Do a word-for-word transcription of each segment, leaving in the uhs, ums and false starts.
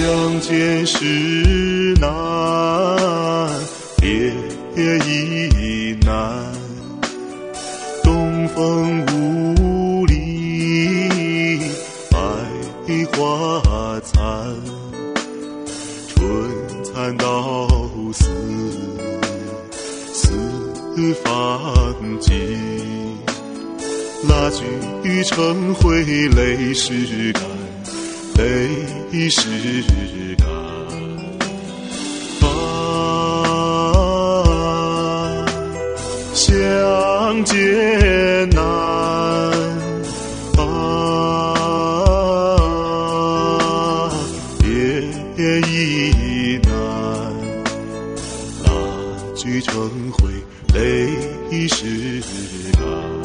相见时难，别亦难。东风无力，百花残。春蚕到死，丝方尽。蜡炬成灰泪始干，泪始干。啊，相见难，啊，别亦难。蜡炬成灰泪始干。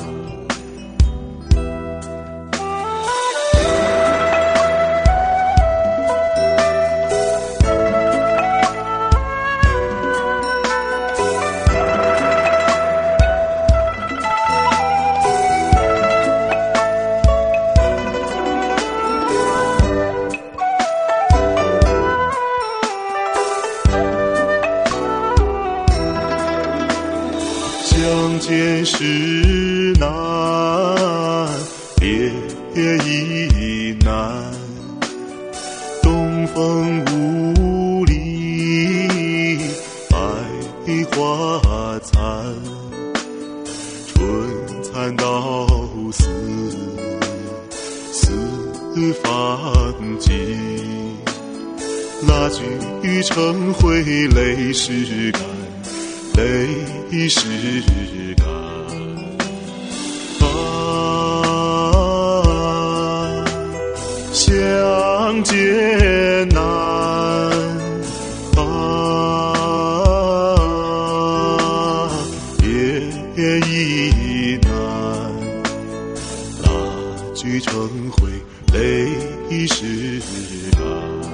相见时难，别亦难。东风无力，百花残。春蚕到死，丝方尽。蜡炬成灰泪始干，泪始干。啊，相见难，啊，别亦难。蜡炬成灰泪始干。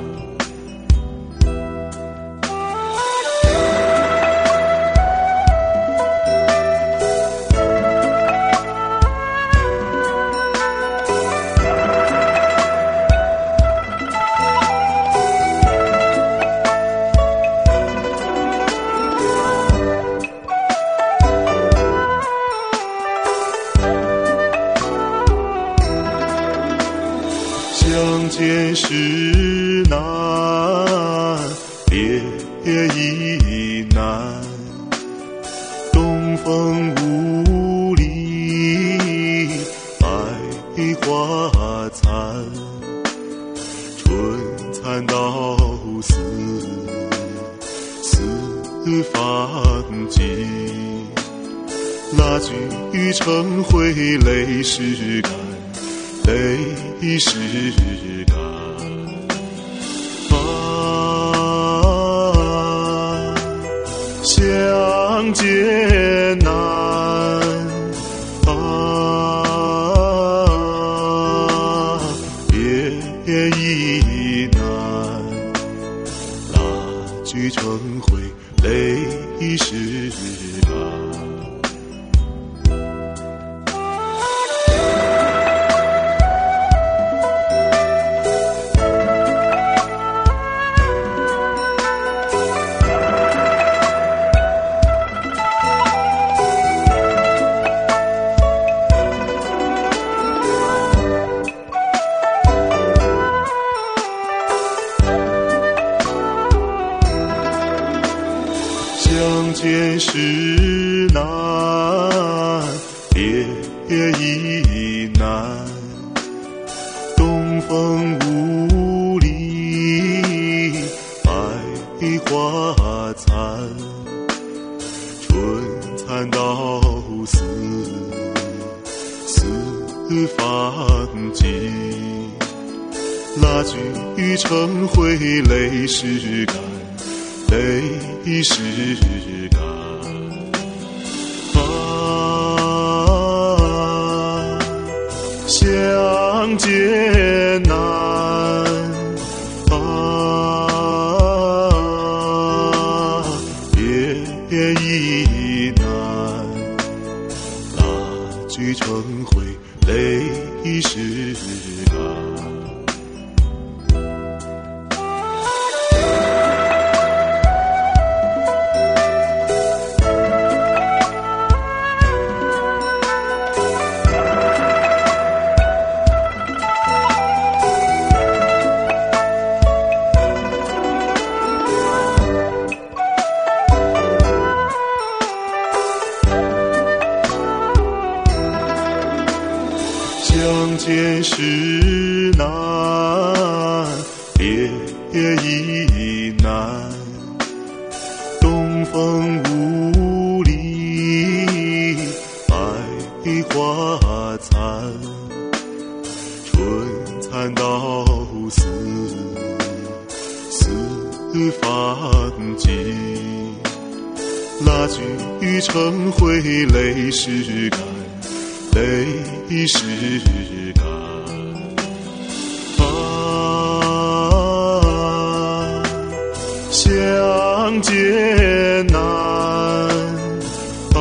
相见时难，别亦难。东风无力，百花残。春蚕到死，丝方尽。蜡炬成灰泪始干，泪始干。啊，相见难，啊，别亦难。蜡炬成灰泪始干。相见时难，别亦难。东风无力，百花残。春蚕到死，丝方尽。蜡炬成灰泪始干，泪始干。啊，相见难，啊，别亦难。蜡炬成灰泪始干。 亦难，东风无力，百花残，春蚕到死，丝方尽。蜡炬成灰泪始干，泪始干。啊，相见难，啊，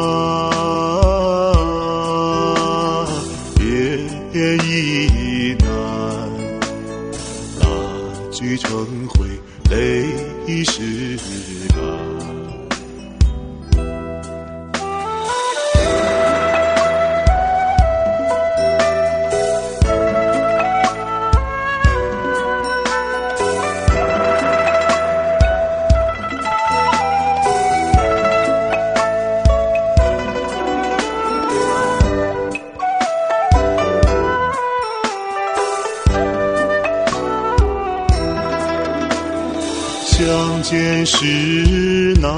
别亦难。蜡炬成灰泪始干。相见时难，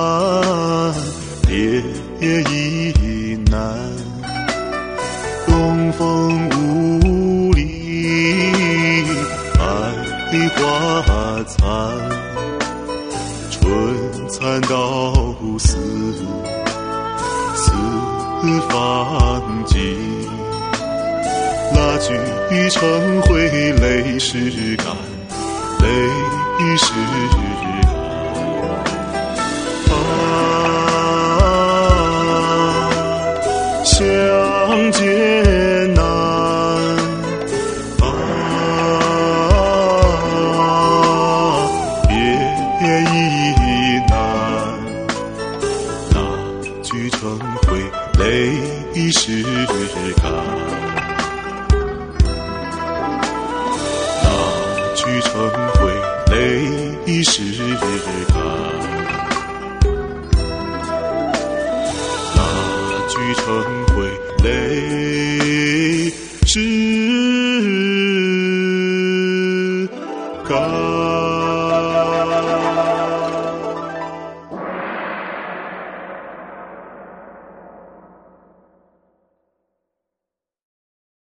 别亦难。东风无力，百花残。春蚕到死，丝方尽。蜡炬成灰泪始干，泪始干。啊，相见难，啊，别亦难。蜡炬成灰泪始干，蜡炬成灰泪始干，蜡炬成灰泪始干。